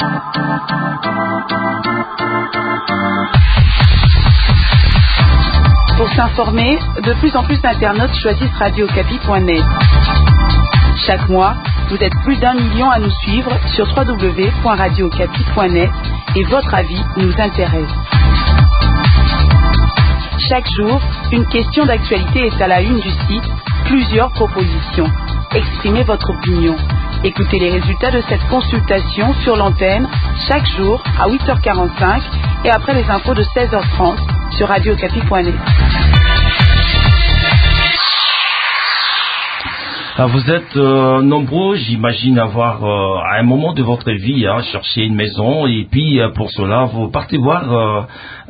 Pour s'informer, de plus en plus d'internautes choisissent radiocapi.net. Chaque mois, vous êtes plus d'1 million à nous suivre sur www.radiocapi.net et votre avis nous intéresse. Chaque jour, une question d'actualité est à la une du site, plusieurs propositions. Exprimez votre opinion. Écoutez les résultats de cette consultation sur l'antenne chaque jour à 8h45 et après les infos de 16h30 sur radiocapi.net. Vous êtes nombreux, j'imagine, avoir à un moment de votre vie cherché une maison et puis pour cela vous partez voir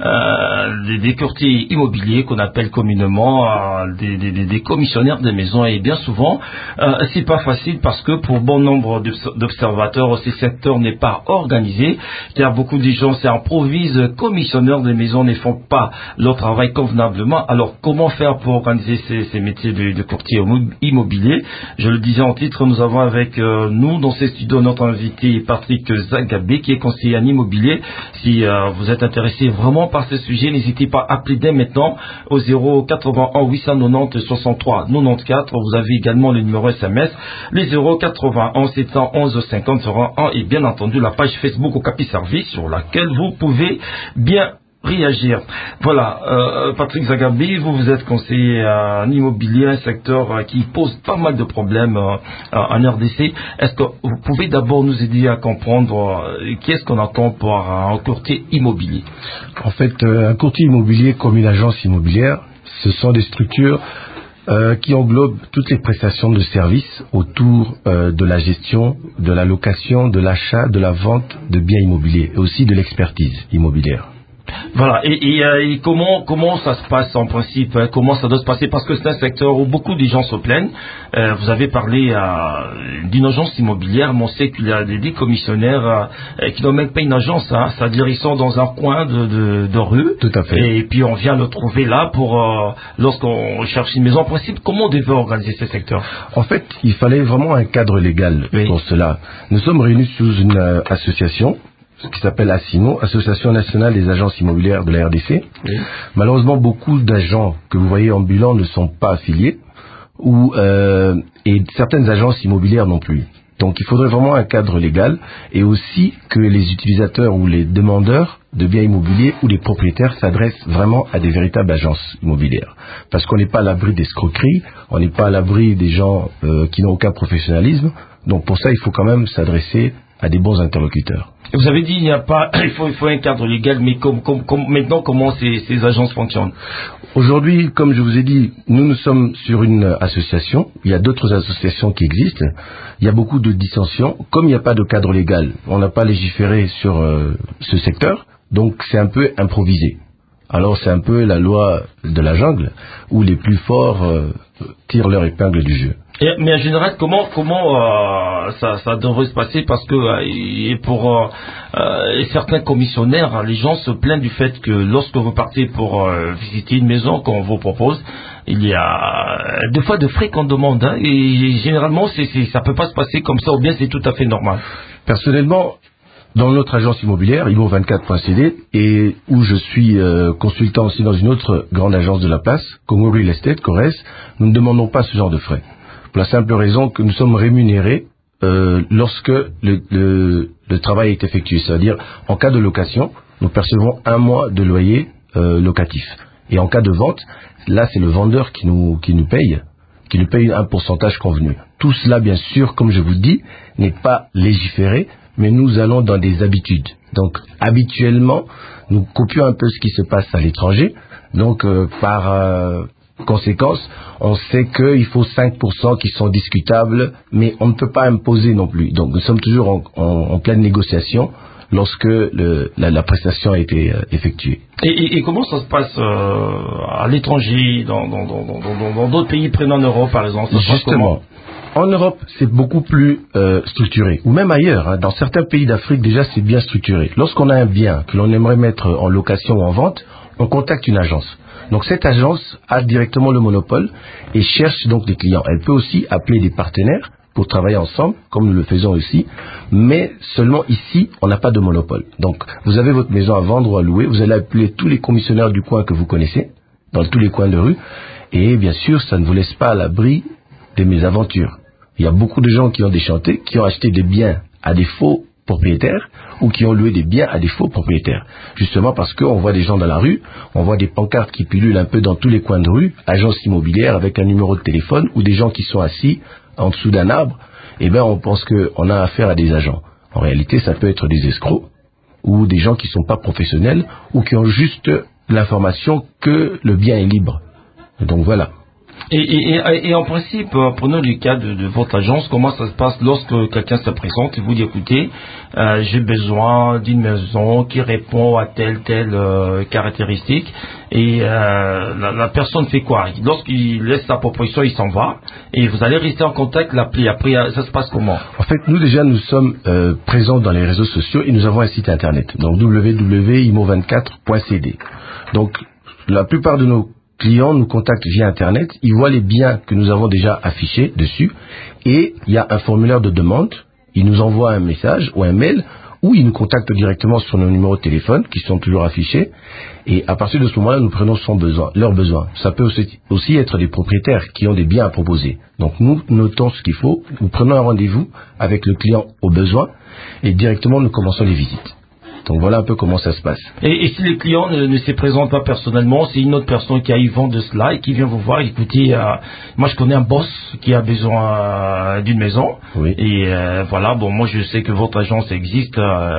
des courtiers immobiliers qu'on appelle communément des commissionnaires de maisons, et bien souvent c'est pas facile parce que pour bon nombre d'observateurs ce secteur n'est pas organisé, car beaucoup de gens s'improvisent commissionneurs de maisons, ne font pas leur travail convenablement. Alors comment faire pour organiser ces métiers de courtier immobilier? Je le disais en titre, nous avons avec nous dans ces studios notre invité Patrick Zagabé, qui est conseiller en immobilier. Si vous êtes intéressé vraiment par ce sujet, n'hésitez pas à appeler dès maintenant au 081 890 63 94. Vous avez également le numéro SMS, les 081 711 50 01, et bien entendu la page Facebook Okapi Service sur laquelle vous pouvez bien réagir. Voilà, Patrick Zagabé, vous êtes conseiller en immobilier, un secteur qui pose pas mal de problèmes en RDC. Est-ce que vous pouvez d'abord nous aider à comprendre qu'est-ce qu'on attend pour un courtier immobilier? En fait, un courtier immobilier comme une agence immobilière, ce sont des structures qui englobent toutes les prestations de services autour de la gestion, de la location, de l'achat, de la vente de biens immobiliers et aussi de l'expertise immobilière. Voilà, et comment ça se passe en principe, comment ça doit se passer, parce que c'est un secteur où beaucoup de gens se plaignent. Vous avez parlé d'une agence immobilière, mais on sait qu'il y a des commissionnaires qui n'ont même pas une agence, c'est-à-dire ils sont dans un coin de rue. Tout à fait. Et puis on vient le trouver là pour lorsqu'on cherche une maison. En principe, comment on devait organiser ce secteur? En fait, il fallait vraiment un cadre légal pour cela. Nous sommes réunis sous une association qui s'appelle ASIMO, Association nationale des agences immobilières de la RDC. Oui. Malheureusement, beaucoup d'agents que vous voyez ambulants ne sont pas affiliés, et certaines agences immobilières non plus. Donc il faudrait vraiment un cadre légal, et aussi que les utilisateurs ou les demandeurs de biens immobiliers ou les propriétaires s'adressent vraiment à des véritables agences immobilières. Parce qu'on n'est pas à l'abri d'escroqueries, on n'est pas à l'abri des gens qui n'ont aucun professionnalisme. Donc pour ça, il faut quand même s'adresser à des bons interlocuteurs. Vous avez dit il faut un cadre légal, mais maintenant comment ces agences fonctionnent? Aujourd'hui, comme je vous ai dit, nous sommes sur une association. Il y a d'autres associations qui existent. Il y a beaucoup de dissensions. Comme il n'y a pas de cadre légal, on n'a pas légiféré sur ce secteur, donc c'est un peu improvisé. Alors c'est un peu la loi de la jungle, où les plus forts tirent leur épingle du jeu. Mais en général, comment ça devrait se passer, parce que pour certains commissionnaires, les gens se plaignent du fait que lorsque vous partez pour visiter une maison qu'on vous propose, il y a deux fois de frais qu'on demande, et généralement ça peut pas se passer comme ça, ou bien c'est tout à fait normal. Personnellement, dans notre agence immobilière, IMO24.cd, et où je suis consultant aussi dans une autre grande agence de la place, Congo Real Estate, Cores, nous ne demandons pas ce genre de frais. Pour la simple raison que nous sommes rémunérés lorsque le travail est effectué. C'est-à-dire, en cas de location, nous percevons 1 mois de loyer locatif. Et en cas de vente, là c'est le vendeur qui nous paye un pourcentage convenu. Tout cela, bien sûr, comme je vous dis, n'est pas légiféré, mais nous allons dans des habitudes. Donc, habituellement, nous copions un peu ce qui se passe à l'étranger. Donc, par conséquence, on sait qu'il faut 5% qui sont discutables, mais on ne peut pas imposer non plus. Donc, nous sommes toujours en pleine négociation lorsque la prestation a été effectuée. Et comment ça se passe à l'étranger, dans d'autres pays prenant en Europe, par exemple? Justement. En Europe, c'est beaucoup plus structuré. Ou même ailleurs, dans certains pays d'Afrique, déjà, c'est bien structuré. Lorsqu'on a un bien que l'on aimerait mettre en location ou en vente, on contacte une agence. Donc cette agence a directement le monopole et cherche donc des clients. Elle peut aussi appeler des partenaires pour travailler ensemble, comme nous le faisons ici, mais seulement ici, on n'a pas de monopole. Donc, vous avez votre maison à vendre ou à louer, vous allez appeler tous les commissionnaires du coin que vous connaissez, dans tous les coins de rue, et bien sûr, ça ne vous laisse pas à l'abri des mésaventures. Il y a beaucoup de gens qui ont déchanté, qui ont acheté des biens à des faux propriétaires, ou qui ont loué des biens à des faux propriétaires. Justement parce qu'on voit des gens dans la rue, on voit des pancartes qui pullulent un peu dans tous les coins de rue, agences immobilières avec un numéro de téléphone, ou des gens qui sont assis en dessous d'un arbre, eh bien on pense qu'on a affaire à des agents. En réalité, ça peut être des escrocs, ou des gens qui ne sont pas professionnels, ou qui ont juste l'information que le bien est libre. Donc voilà. Et en principe, prenons le cas de votre agence, comment ça se passe lorsque quelqu'un se présente et vous dit écoutez, j'ai besoin d'une maison qui répond à telle caractéristique, et la personne fait quoi? Lorsqu'il laisse sa proposition, il s'en va, et vous allez rester en contact, l'appeler. Après, ça se passe comment? En fait, nous déjà, nous sommes présents dans les réseaux sociaux et nous avons un site internet, donc www.imo24.cd. Donc, la plupart de nos clients nous contactent via Internet, ils voient les biens que nous avons déjà affichés dessus, et il y a un formulaire de demande, ils nous envoient un message ou un mail, ou ils nous contactent directement sur nos numéros de téléphone, qui sont toujours affichés, et à partir de ce moment-là, nous prenons leurs besoins. Ça peut aussi être des propriétaires qui ont des biens à proposer. Donc nous notons ce qu'il faut, nous prenons un rendez-vous avec le client au besoin, et directement nous commençons les visites. Donc voilà un peu comment ça se passe. Et si le client ne se présente pas personnellement, c'est une autre personne qui a eu vent de cela et qui vient vous voir, écoutez, moi je connais un boss qui a besoin d'une maison. Oui. Et voilà, bon, moi je sais que votre agence existe,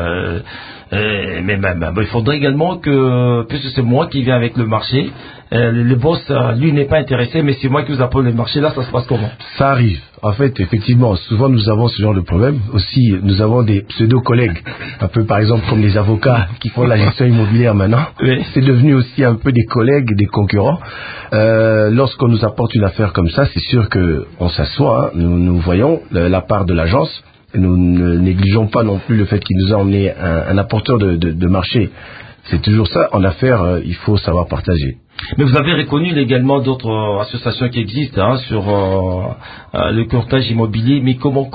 mais il faudrait également que, puisque c'est moi qui viens avec le marché, le boss, lui, n'est pas intéressé, mais c'est moi qui vous appelle le marché. Là, ça se passe comment? Ça arrive. En fait, effectivement, souvent nous avons ce genre de problème. Aussi, nous avons des pseudo-collègues, un peu par exemple comme les avocats qui font la gestion immobilière maintenant. Oui. C'est devenu aussi un peu des collègues, des concurrents. Lorsqu'on nous apporte une affaire comme ça, c'est sûr qu'on s'assoit, hein, nous voyons la part de l'agence. Nous ne négligeons pas non plus le fait qu'il nous a emmené un apporteur de marché. C'est toujours ça, en affaires, il faut savoir partager. Mais vous avez reconnu légalement d'autres associations qui existent sur le courtage immobilier, mais comment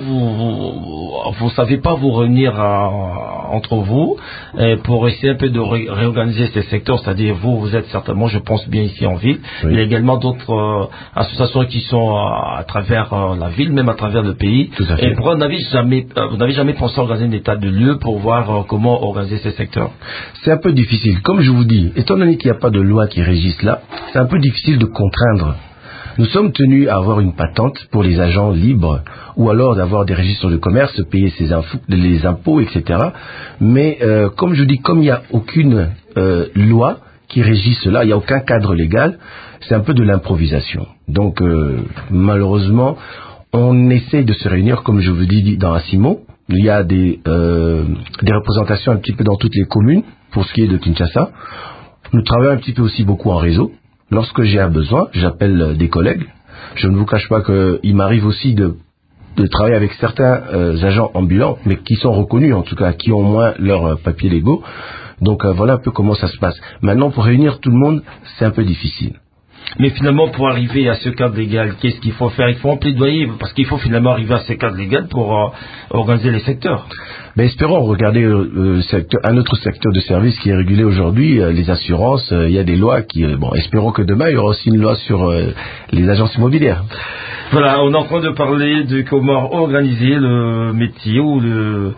vous savez pas vous réunir entre vous pour essayer un peu de réorganiser ces secteurs, c'est-à-dire vous êtes certainement, je pense bien ici en ville, oui. Il y a également d'autres associations qui sont à travers la ville, même à travers le pays. Tout à fait. Et pourquoi vous n'avez jamais pensé à organiser un état de lieu pour voir comment organiser ces secteurs? C'est un peu difficile. Comme je vous dis, étant donné qu'il n'y a pas de loi qui régisse là, c'est un peu difficile de contraindre. Nous sommes tenus à avoir une patente pour les agents libres, ou alors d'avoir des registres de commerce, payer les impôts, etc. Mais comme je dis, comme il n'y a aucune loi qui régisse cela, il n'y a aucun cadre légal, c'est un peu de l'improvisation. Donc malheureusement, on essaye de se réunir, comme je vous dis, dans Asimo. Il y a des représentations un petit peu dans toutes les communes, pour ce qui est de Kinshasa. Nous travaillons un petit peu aussi beaucoup en réseau. Lorsque j'ai un besoin, j'appelle des collègues. Je ne vous cache pas qu'il m'arrive aussi de travailler avec certains agents ambulants, mais qui sont reconnus en tout cas, qui ont au moins leurs papiers légaux. Donc voilà un peu comment ça se passe. Maintenant, pour réunir tout le monde, c'est un peu difficile. Mais finalement, pour arriver à ce cadre légal, qu'est-ce qu'il faut faire? Il faut en plaidoyer, parce qu'il faut finalement arriver à ce cadre légal pour organiser les secteurs. Ben, espérons regarder un autre secteur de service qui est régulé aujourd'hui, les assurances. Il y a des lois qui... espérons que demain, il y aura aussi une loi sur les agences immobilières. Voilà, on est en train de parler de comment organiser le métier ou le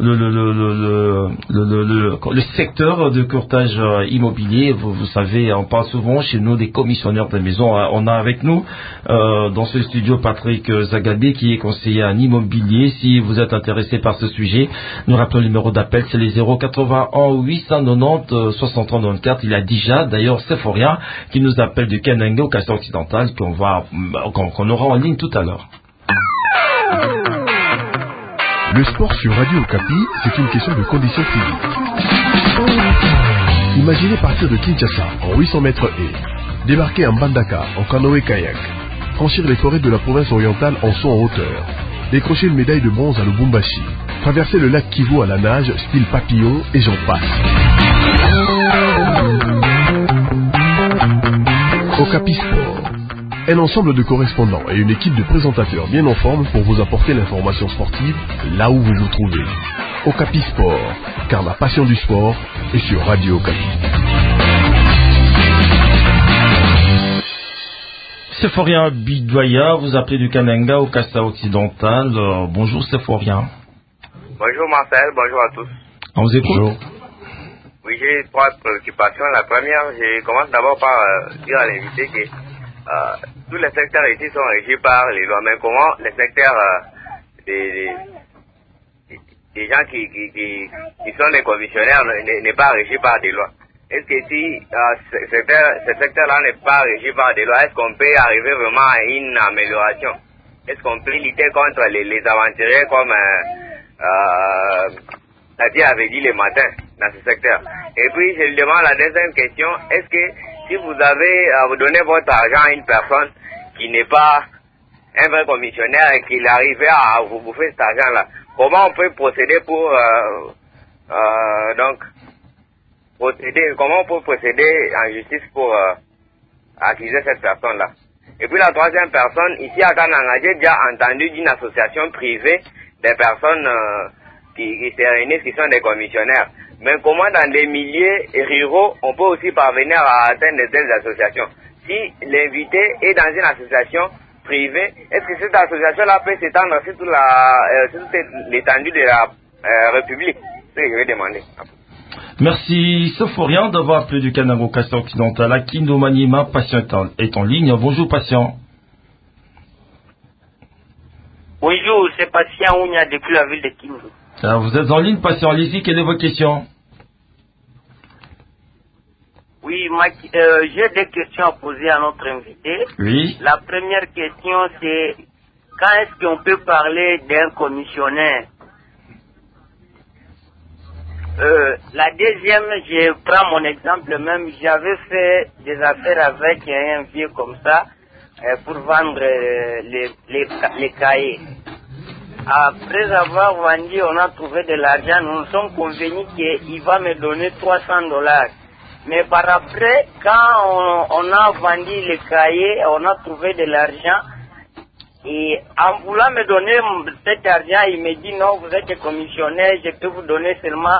secteur de courtage immobilier. Vous savez, on parle souvent chez nous des commissionnaires de maison. On a avec nous dans ce studio Patrick Zagabi qui est conseiller en immobilier. Si vous êtes intéressé par ce sujet, nous rappelons le numéro d'appel, c'est les 081 890 6394. Il y a déjà d'ailleurs Sephoria qui nous appelle de Kenanga au Castor Occidental qu'on aura en ligne tout à l'heure. Le sport sur Radio Okapi, c'est une question de conditions physiques. Imaginez partir de Kinshasa en 800 mètres et débarquer à Mbandaka en canoë-kayak, franchir les forêts de la province orientale en saut en hauteur, décrocher une médaille de bronze à Lubumbashi, traverser le lac Kivu à la nage style papillon et j'en passe. Okapi Sport, Un ensemble de correspondants et une équipe de présentateurs bien en forme pour vous apporter l'information sportive là où vous vous trouvez. Okapi Sport, car la passion du sport est sur Radio Okapi. Séphorien Bidoya, vous appelez du Kananga au Cassa Occidental. Bonjour Séphorien. Bonjour Marcel, bonjour à tous. On vous écoute. Bonjour. Oui, j'ai 3 préoccupations. La première, je commence d'abord par dire à l'invité que tous les secteurs ici sont régis par les lois. Mais comment les secteurs des gens qui sont des commissionnaires n'est pas régi par des lois? Est-ce que si ce secteur-là n'est pas régi par des lois, est-ce qu'on peut arriver vraiment à une amélioration? Est-ce qu'on peut lutter contre les aventuriers comme Nadia avait dit le matin dans ce secteur? Et puis je lui demande la deuxième question, est-ce que si vous donnez votre argent à une personne qui n'est pas un vrai commissionnaire et qu'il arrivait à vous bouffer cet argent-là, comment on peut procéder pour comment on peut procéder en justice pour accuser cette personne-là? Et puis la troisième personne, ici à Kananga, j'ai déjà entendu d'une association privée des personnes qui se réunissent, qui sont des commissionnaires. Mais comment dans des milieux ruraux, on peut aussi parvenir à atteindre de telles associations? Si l'invité est dans une association privée, est-ce que cette association-là peut s'étendre sur toute l'étendue de la République? C'est ce que je vais demander. Merci Séphorien d'avoir appelé du Kananga au Cassa Occidental. Akindo Maniema, patient est en ligne. Bonjour patient. Bonjour, c'est patient Ounia depuis la ville de Kindu. Alors, vous êtes en ligne, patient. Allez-y, quelle est votre question? Oui, j'ai des questions à poser à notre invité. Oui. La première question, c'est quand est-ce qu'on peut parler d'un commissionnaire? La deuxième, je prends mon exemple même, j'avais fait des affaires avec un vieux comme ça pour vendre les cahiers. Après avoir vendu, on a trouvé de l'argent, nous nous sommes convenus qu'il va me donner $300. Mais par après, quand on a vendu les cahiers, on a trouvé de l'argent. Et en voulant me donner cet argent, il me dit non, vous êtes commissionnaire, je peux vous donner seulement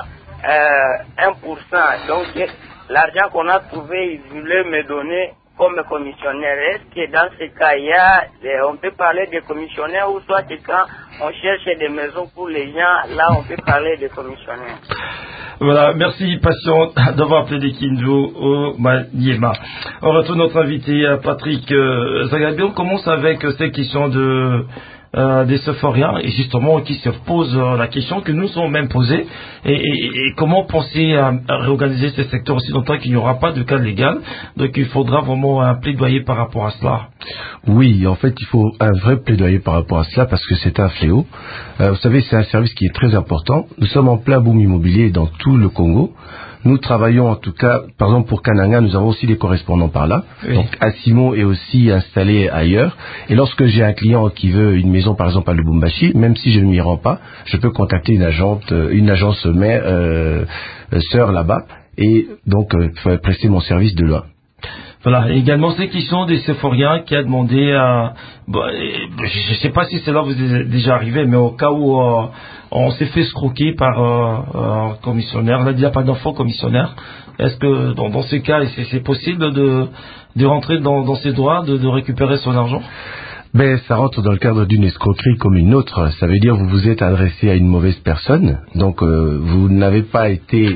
1%. Donc l'argent qu'on a trouvé, il voulait me donner comme commissionnaire. Est-ce que dans ce cas, on peut parler de commissionnaire ou soit que quand on cherche des maisons pour les gens, là on peut parler de commissionnaire? Voilà, merci patient d'avoir appelé des Kindu au Maniema. On retourne notre invité Patrick Zagabi. On commence avec ces questions des Séphoriens et justement qui se posent la question que nous sommes même posés et comment penser à réorganiser ces secteurs aussi longtemps qu'il n'y aura pas de cas légal. Donc il faudra vraiment un plaidoyer par rapport à cela. Oui, en fait il faut un vrai plaidoyer par rapport à cela parce que c'est un fléau. Vous savez, c'est un service qui est très important. Nous sommes en plein boom immobilier dans tout le Congo. Nous travaillons en tout cas, par exemple pour Kananga, nous avons aussi des correspondants par là. Oui. Donc Asimo est aussi installé ailleurs. Et lorsque j'ai un client qui veut une maison par exemple à Lubumbashi, même si je ne m'y rends pas, je peux contacter une agence mère, sœur là-bas et donc prester mon service de loin. Voilà, et également ces questions des Séphoriens qui a demandé à... je ne sais pas si cela vous est déjà arrivé, mais au cas où on s'est fait escroquer par un commissionnaire, là il n'y a pas d'enfant commissionnaire, est-ce que dans ces cas, c'est possible de rentrer dans ses droits, de récupérer son argent? Ben, ça rentre dans le cadre d'une escroquerie comme une autre. Ça veut dire que vous vous êtes adressé à une mauvaise personne, donc vous n'avez pas été...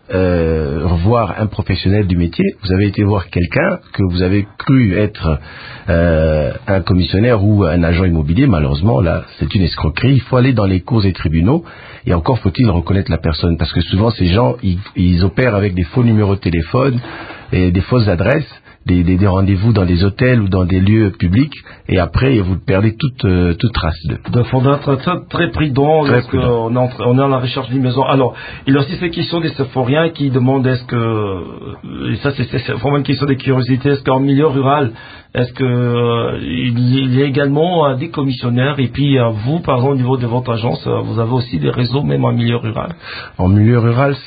voir un professionnel du métier, vous avez été voir quelqu'un que vous avez cru être un commissionnaire ou un agent immobilier. Malheureusement là c'est une escroquerie. Il faut aller dans les cours et tribunaux et encore faut-il reconnaître la personne parce que souvent ces gens ils opèrent avec des faux numéros de téléphone et des fausses adresses, des rendez-vous dans des hôtels ou dans des lieux publics et après vous perdez toute trace d'eux. Donc il faudra être très prudent lorsqu'on est à la recherche d'une maison. Alors, il y a aussi ces questions des Séphoriens qui demandent est-ce que, et ça c'est vraiment une question de curiosité, est-ce qu'en milieu rural, est-ce que il y a également des commissionnaires et puis vous, par exemple, au niveau de votre agence, vous avez aussi des réseaux même en milieu rural? En milieu rural, c'est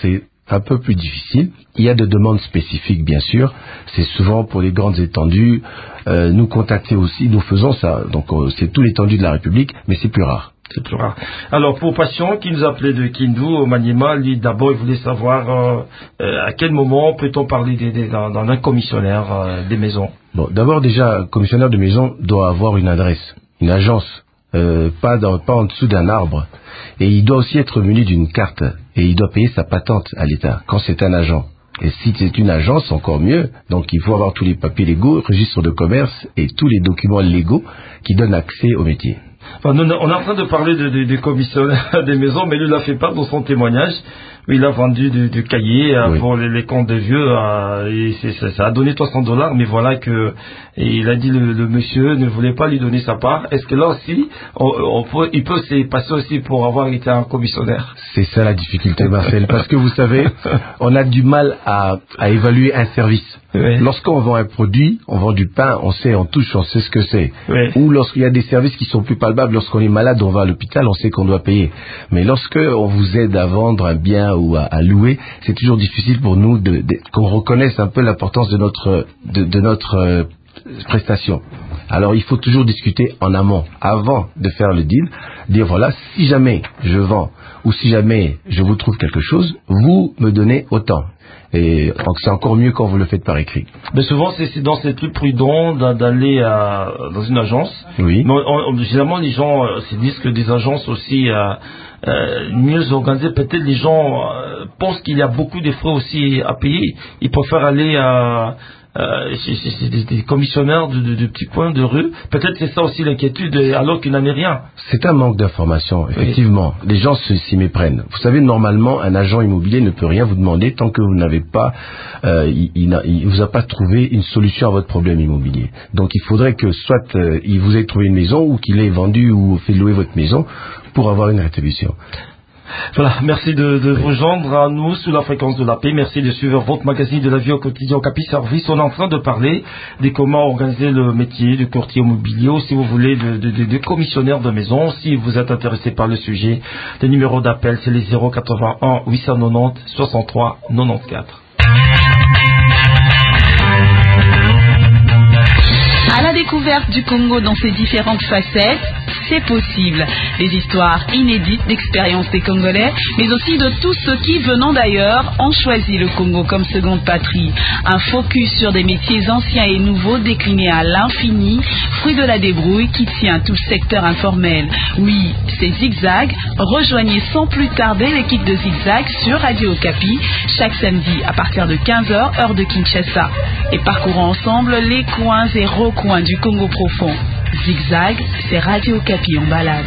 un peu plus difficile. Il y a des demandes spécifiques, bien sûr. C'est souvent pour les grandes étendues. Nous contacter aussi, nous faisons ça. Donc c'est toute l'étendue de la République, mais c'est plus rare. C'est plus rare. Alors, pour Passion, qui nous appelait de Kindu, au Maniema, lui, d'abord, il voulait savoir à quel moment peut-on parler d'un commissionnaire des maisons. Bon, d'abord, déjà, un commissionnaire de maison doit avoir une adresse, une agence, pas en dessous d'un arbre. Et il doit aussi être muni d'une carte. Et il doit payer sa patente à l'État, quand c'est un agent. Et si c'est une agence, encore mieux. Donc, il faut avoir tous les papiers légaux, registre de commerce et tous les documents légaux qui donnent accès au métier. Enfin, on est en train de parler des commissionnaires des maisons, mais lui, il a fait part dans son témoignage. Il a vendu du cahier Oui. pour les comptes de vieux. Et ça a donné $300, mais voilà que il a dit le monsieur ne voulait pas lui donner sa part. Est-ce que là aussi, il peut se passer aussi pour avoir été un commissionnaire? C'est ça la difficulté, Marcel, parce que vous savez, on a du mal à évaluer un service. Oui. Lorsqu'on vend un produit, on vend du pain, on sait, on touche, on sait ce que c'est. Oui. Ou lorsqu'il y a des services qui sont plus palpables, lorsqu'on est malade, on va à l'hôpital, on sait qu'on doit payer. Mais lorsque on vous aide à vendre un bien ou à louer, c'est toujours difficile pour nous qu'on reconnaisse un peu l'importance de notre prestation. Alors il faut toujours discuter en amont, avant de faire le deal, dire voilà, si jamais je vends ou si jamais je vous trouve quelque chose, vous me donnez autant. Et donc c'est encore mieux quand vous le faites par écrit. Mais souvent, c'est plus prudent d'aller dans une agence. Oui. Mais généralement, les gens se disent que des agences aussi mieux organisées, peut-être les gens pensent qu'il y a beaucoup de frais aussi à payer. Ils préfèrent aller chez des commissionnaires de petits coins de rue. Peut-être c'est ça aussi l'inquiétude, alors qu'il n'en est rien. C'est un manque d'information, effectivement. Oui. Les gens s'y méprennent. Vous savez, normalement, un agent immobilier ne peut rien vous demander tant que vous n'avez pas, il vous a pas trouvé une solution à votre problème immobilier. Donc, il faudrait que soit il vous ait trouvé une maison ou qu'il ait vendu ou fait louer votre maison pour avoir une rétribution. Voilà, merci de vous joindre à nous sous la fréquence de la paix. Merci de suivre votre magazine de la vie au quotidien Capi Service. On est en train de parler de comment organiser le métier de courtier immobilier ou si vous voulez de commissionnaire de maison. Si vous êtes intéressé par le sujet, le numéro d'appel c'est les 081 890 63 94. À la découverte du Congo dans ses différentes facettes, c'est possible. Des histoires inédites d'expériences des Congolais, mais aussi de tous ceux qui, venant d'ailleurs, ont choisi le Congo comme seconde patrie. Un focus sur des métiers anciens et nouveaux déclinés à l'infini, fruit de la débrouille qui tient tout le secteur informel. Oui, c'est Zigzag. Rejoignez sans plus tarder l'équipe de Zigzag sur Radio Okapi, chaque samedi à partir de 15h, heure de Kinshasa. Et parcourons ensemble les coins et recoins du Congo profond. Zigzag, c'est Radio Okapi en balade.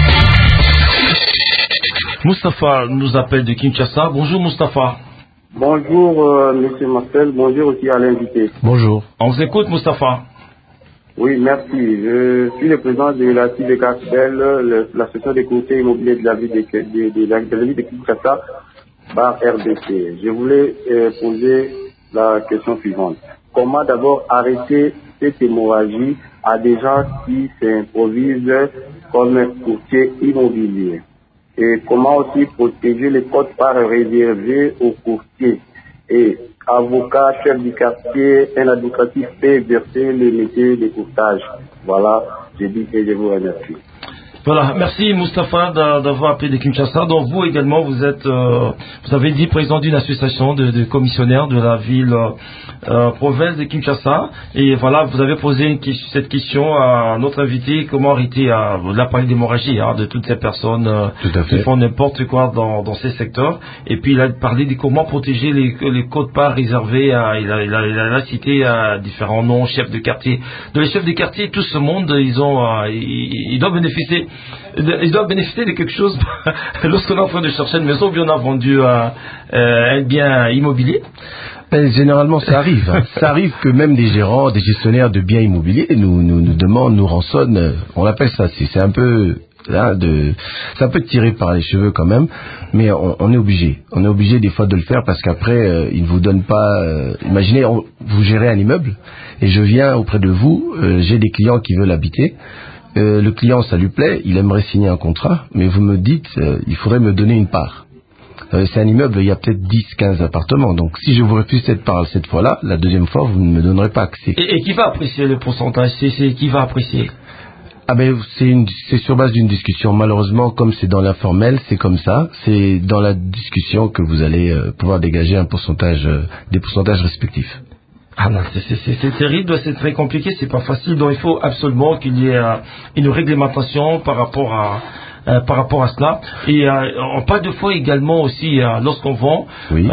Moustapha nous appelle de Kinshasa. Bonjour Moustapha. Bonjour Monsieur Marcel, bonjour aussi à l'invité. Bonjour. On vous écoute Moustapha. Oui, merci. Je suis le président de la CIVECASBEL, l'association des courtiers immobiliers de la ville de Kinshasa par RDC. Je voulais poser la question suivante. Comment d'abord arrêter cette hémorragie à des gens qui s'improvisent comme courtiers immobiliers? Et comment aussi protéger les cotes-parts réservées aux courtiers? Et avocat, chef du quartier, un administratif peut exercer le métier de courtage. Voilà, je dis que je vous remercie. Voilà, merci Moustapha d'avoir appelé de Kinshasa. Donc vous également, vous avez dit président d'une association de commissionnaires de la ville province de Kinshasa. Et voilà, vous avez posé cette question à notre invité, comment arrêter la parler d'hémorragie de toutes ces personnes qui font n'importe quoi dans ces secteurs. Et puis il a parlé de comment protéger les quotes-parts réservées il a cité différents noms, chefs de quartier. Donc les chefs de quartier, tout ce monde, ils doivent bénéficier. Ils doivent bénéficier de quelque chose lorsqu'on est en train de chercher une maison ou bien on a vendu un bien immobilier. Généralement, ça arrive. Ça arrive que même des gérants, des gestionnaires de biens immobiliers nous demandent, nous rançonnent. On l'appelle ça. C'est un peu c'est un peu tiré par les cheveux quand même, mais on est obligé. On est obligé des fois de le faire parce qu'après, ils ne vous donnent pas... imaginez, vous gérez un immeuble et je viens auprès de vous, j'ai des clients qui veulent habiter. Le client, ça lui plaît, il aimerait signer un contrat, mais vous me dites, il faudrait me donner une part. c'est un immeuble, il y a peut-être 10-15 appartements. Donc si je vous refuse cette part cette fois-là, la deuxième fois, vous ne me donnerez pas accès. Et qui va apprécier le pourcentage? C'est qui va apprécier? Ah ben c'est sur base d'une discussion. Malheureusement, comme c'est dans l'informel, c'est comme ça. C'est dans la discussion que vous allez pouvoir dégager un pourcentage, des pourcentages respectifs. Ah non, c'est terrible, c'est très compliqué, c'est pas facile. Donc il faut absolument qu'il y ait une réglementation par rapport à cela. Et on parle de fois également aussi lorsqu'on vend, oui.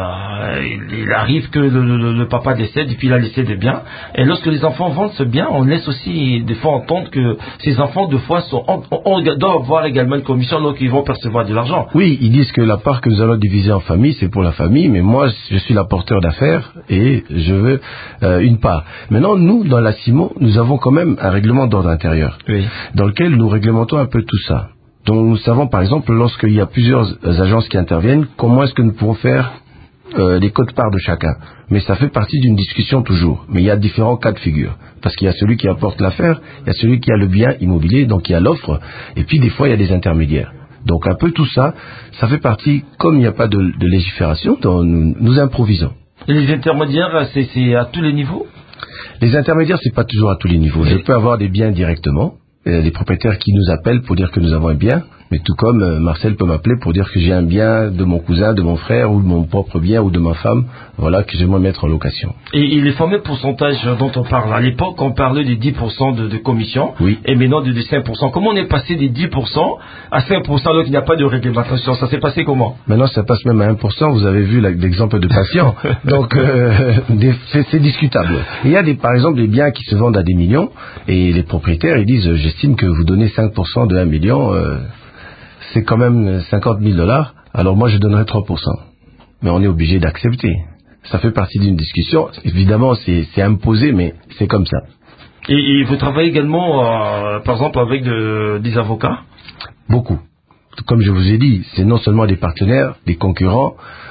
Il arrive que le papa décède et puis il a laissé des biens. Et lorsque les enfants vendent ce bien, on laisse aussi des fois entendre que ces enfants de fois doivent avoir également une commission donc ils vont percevoir de l'argent. Oui, ils disent que la part que nous allons diviser en famille, c'est pour la famille, mais moi je suis l'apporteur d'affaires et je veux une part. Maintenant, nous, dans la CIMO, nous avons quand même un règlement d'ordre intérieur, oui, dans lequel nous réglementons un peu tout ça. Donc nous savons par exemple, lorsqu'il y a plusieurs agences qui interviennent, comment est-ce que nous pouvons faire les quotes-parts de chacun. Mais ça fait partie d'une discussion toujours. Mais il y a différents cas de figure. Parce qu'il y a celui qui apporte l'affaire, il y a celui qui a le bien immobilier, donc il y a l'offre, et puis des fois il y a des intermédiaires. Donc un peu tout ça, ça fait partie, comme il n'y a pas de légifération, donc nous improvisons. Et les intermédiaires, c'est à tous les niveaux? Les intermédiaires, c'est pas toujours à tous les niveaux. Oui. Je peux avoir des biens directement, des propriétaires qui nous appellent pour dire que nous avons un bien, mais tout comme Marcel peut m'appeler pour dire que j'ai un bien de mon cousin, de mon frère, ou de mon propre bien, ou de ma femme, voilà, que j'aimerais mettre en location. Et les fameux pourcentages dont on parle, à l'époque on parlait des 10% de commission, oui, et maintenant de 5%. Comment on est passé des 10% à 5% alors qu'il n'y a pas de réglementation? Ça s'est passé comment? Maintenant ça passe même à 1%, vous avez vu l'exemple de patient, donc c'est discutable. Il y a par exemple des biens qui se vendent à des millions, et les propriétaires ils disent, j'estime que vous donnez 5% de 1 million, c'est quand même 50 000 $, alors moi je donnerais 3%. Mais on est obligé d'accepter. Ça fait partie d'une discussion. Évidemment, c'est imposé, mais c'est comme ça. Et vous travaillez également, par exemple, avec des avocats? Beaucoup. Comme je vous ai dit, c'est non seulement des partenaires, des concurrents,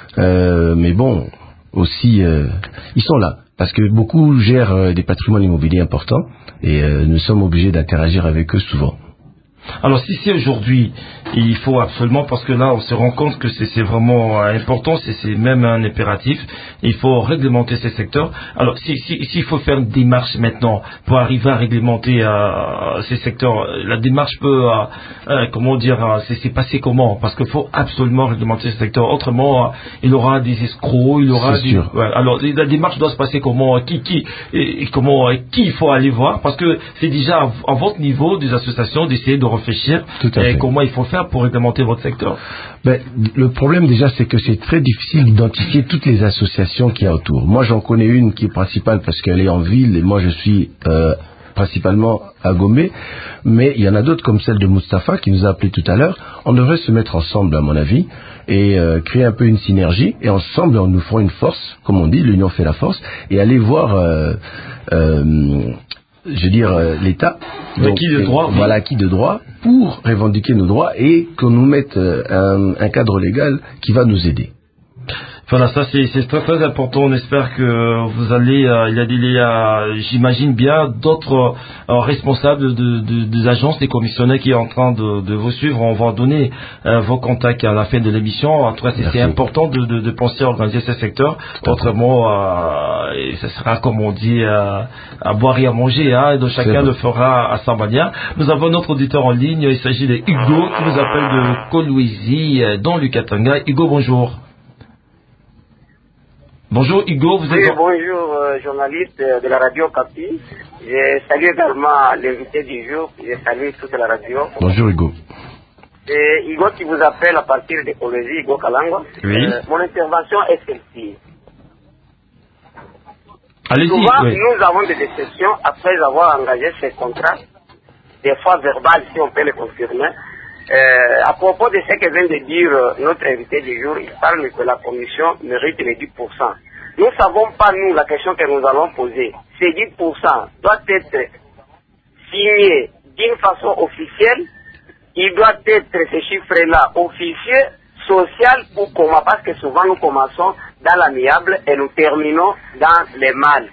mais bon, aussi, ils sont là. Parce que beaucoup gèrent des patrimoines immobiliers importants, et nous sommes obligés d'interagir avec eux souvent. Alors si c'est aujourd'hui, il faut absolument, parce que là on se rend compte que c'est vraiment important, c'est même un impératif, il faut réglementer ces secteurs. Alors s'il faut faire une démarche maintenant pour arriver à réglementer ces secteurs, la démarche peut, comment dire, c'est passé comment? Parce qu'il faut absolument réglementer ces secteurs, autrement il y aura des escrocs, il y aura des... Ouais, alors la démarche doit se passer comment? Qui il faut aller voir? Parce que c'est déjà à votre niveau des associations d'essayer de réfléchir et comment il faut faire pour réglementer votre secteur. Ben, le problème déjà c'est que c'est très difficile d'identifier toutes les associations qu'il y a autour. Moi j'en connais une qui est principale parce qu'elle est en ville et moi je suis principalement à Gomé, mais il y en a d'autres comme celle de Mustapha qui nous a appelé tout à l'heure. On devrait se mettre ensemble à mon avis et créer un peu une synergie et ensemble nous ferons une force, comme on dit, l'union fait la force, et aller voir je veux dire l'État, acquis de droit, oui. Voilà, acquis de droit, pour revendiquer nos droits et qu'on nous mette un cadre légal qui va nous aider. Voilà, ça c'est très très important. On espère que vous allez, il y a j'imagine bien d'autres responsables des agences, des commissionnaires qui est en train de vous suivre. On va donner vos contacts à la fin de l'émission. En tout cas, c'est important de penser à organiser ce secteur. Autrement, ce sera comme on dit à boire et à manger. Hein, et donc chacun le fera à sa manière. Nous avons notre auditeur en ligne. Il s'agit de Hugo qui nous appelle de Kolwezi dans le Katanga. Hugo, bonjour. Bonjour Hugo, vous êtes... Oui, bonjour journaliste de la radio Capi. Je salue également l'invité du jour. Je salue toute la radio. Bonjour Hugo. C'est Hugo qui vous appelle à partir de Kolwezi, Hugo Kalangwa. Oui. Mon intervention est celle-ci. Allez-y. Souvent, oui. nous avons des déceptions après avoir engagé ces contrats, des fois verbales si on peut le confirmer. À propos de ce que vient de dire notre invité du jour, il parle que la commission mérite les 10%. Nous ne savons pas, nous, la question que nous allons poser. Ces 10% doivent être signés d'une façon officielle. Il doit être, ces chiffres-là, officieux, social ou comment? Parce que souvent nous commençons dans l'amiable et nous terminons dans le mal.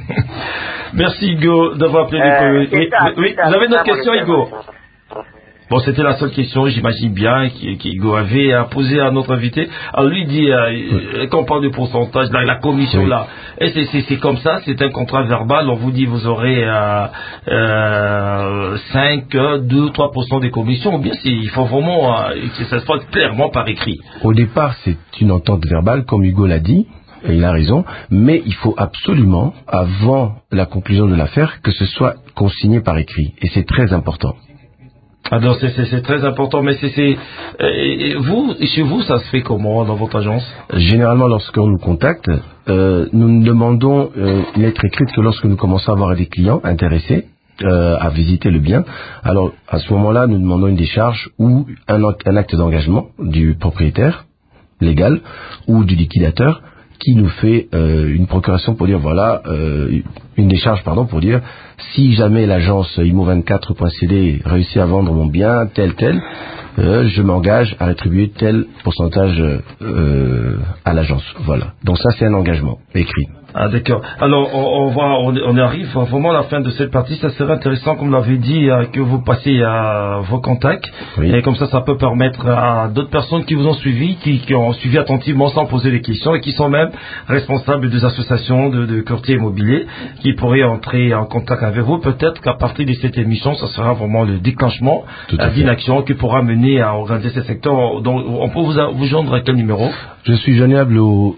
Merci Hugo d'avoir appelé. Oui, vous avez une autre question Hugo? Bon, c'était la seule question, j'imagine bien, qu'Igo avait posé à notre invité. Alors lui dit, quand on parle de pourcentage, la commission là, et c'est comme ça, c'est un contrat verbal, on vous dit vous aurez 5, 2, 3% des commissions, ou bien il faut vraiment que ça se fasse clairement par écrit. Au départ, c'est une entente verbale, comme Hugo l'a dit. Et il a raison, mais il faut absolument, avant la conclusion de l'affaire, que ce soit consigné par écrit. Et c'est très important. Alors c'est très important, mais chez vous, ça se fait comment dans votre agence? Généralement, lorsqu'on nous contacte, nous ne demandons une lettre écrite que lorsque nous commençons à avoir des clients intéressés à visiter le bien. Alors, à ce moment-là, nous demandons une décharge ou un acte d'engagement du propriétaire légal ou du liquidateur, qui nous fait une procuration pour dire une décharge pour dire si jamais l'agence IMO24.cd réussit à vendre mon bien tel je m'engage à rétribuer tel pourcentage à l'agence. Voilà. Donc ça c'est un engagement écrit. Ah d'accord. Alors on arrive vraiment à la fin de cette partie. Ça serait intéressant, comme l'avait dit, que vous passiez vos contacts. Oui. Et comme ça peut permettre à d'autres personnes qui vous ont suivi, qui ont suivi attentivement sans poser des questions et qui sont même responsables des associations de courtiers immobiliers, qui pourraient entrer en contact avec vous. Peut-être qu'à partir de cette émission, ça sera vraiment le déclenchement d'une action qui pourra mener à organiser ce secteur. Donc on peut vous joindre à quel numéro? Je suis joignable au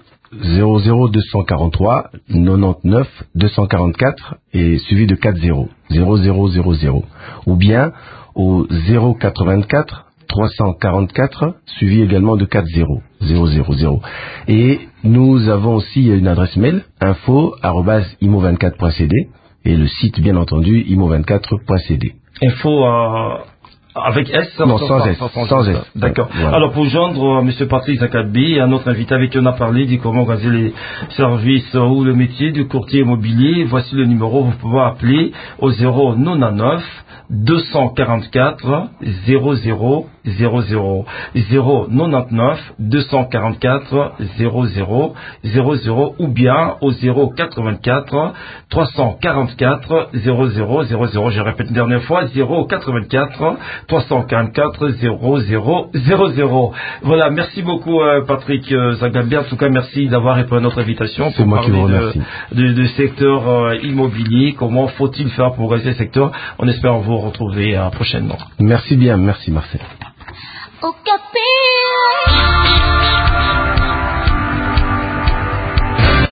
00243 99 244 et suivi de 40 0000 ou bien au 084 344 suivi également de 40 000. Et nous avons aussi une adresse mail info@imo24.cd et le site bien entendu imo24.cd. Info avec S? Non, sans S. D'accord. Voilà. Alors, pour joindre M. Patrick Zakabi, un autre invité avec qui on a parlé de comment organiser les services ou le métier du courtier immobilier, voici le numéro, vous pouvez appeler au 099 244 00 00 099 244 00 00 ou bien au 084 344 00 00. Je répète une dernière fois, 084 344 00 00. Voilà, merci beaucoup Patrick Zakabi. En tout cas, merci d'avoir répondu à notre invitation pour parler de secteur immobilier. Comment faut-il faire pour organiser le secteur? On espère vous retrouver prochainement. Merci bien, merci Marcel. Oh,